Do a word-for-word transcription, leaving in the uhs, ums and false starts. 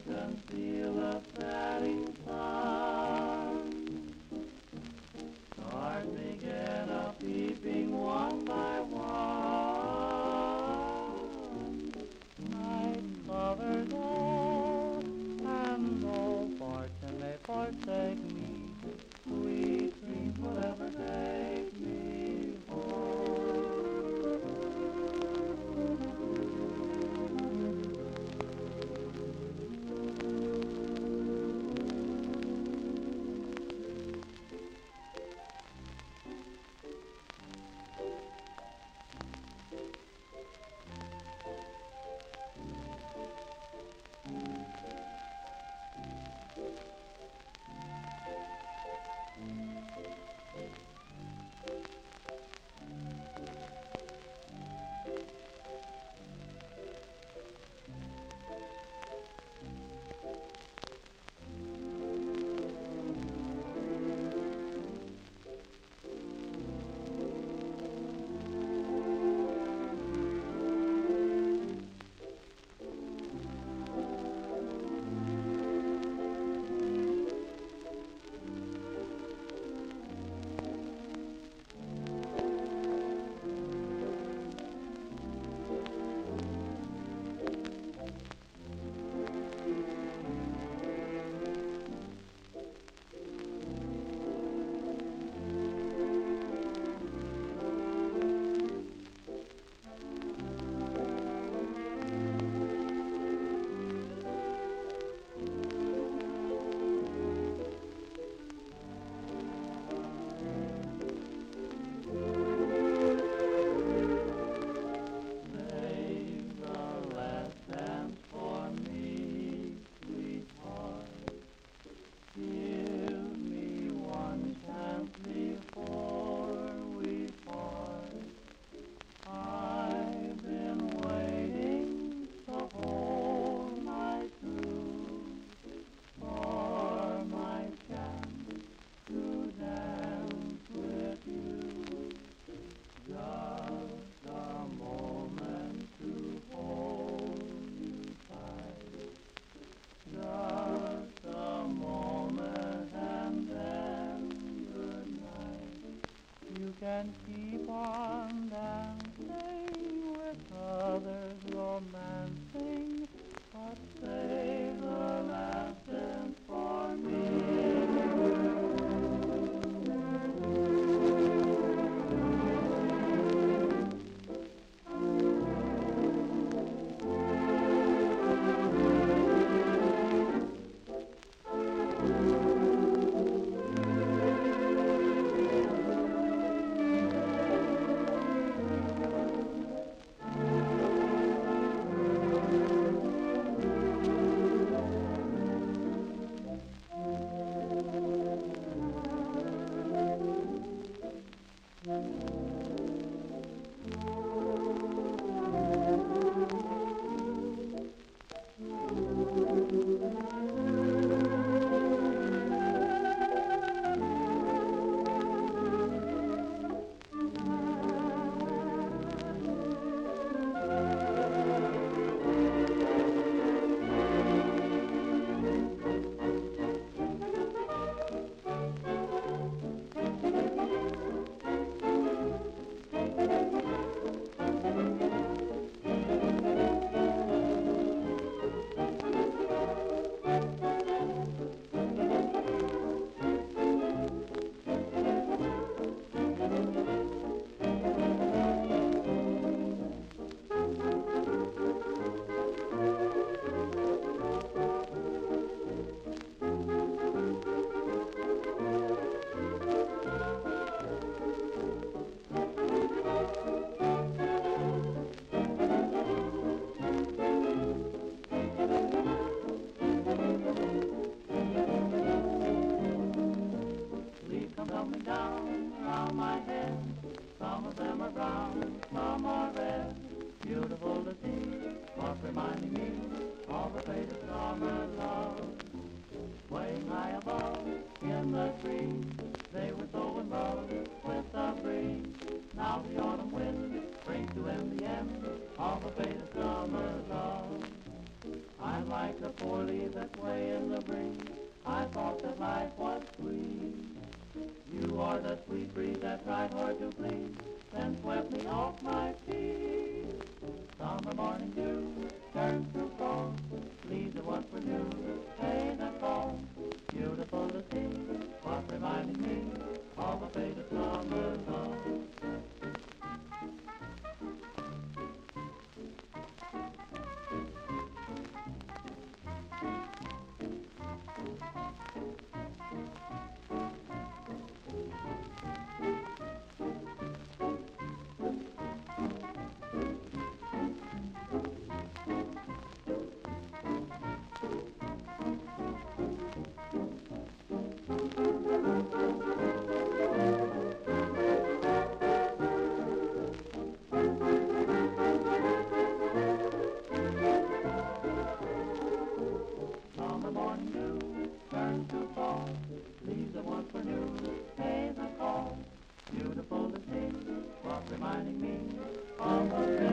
can feel the setting sun. Stars begin a peeping one by one. Night covers all, and though fortune may forsake me, sweet dreams will ever take me home. Can keep on dancing with others, romancing, but save the last dance for me. Beautiful to see, but reminding me of the faded summer love. Swaying high above in the trees, they were so in love with the breeze. Now the autumn wind brings to end the end of the faded summer love. I'm like a poor leaf that's swaying the breeze. I thought that life was sweet. You are the sweet breeze that tried hard to please, then swept me off my feet. Summer morning dew turns to fall, leaves the one for new, fade and fall. Beautiful to see, what reminding me of a faded summer love. Summer morning dew turns to fall, leaves the one for new, pays the call. Beautiful to see, what reminding me of a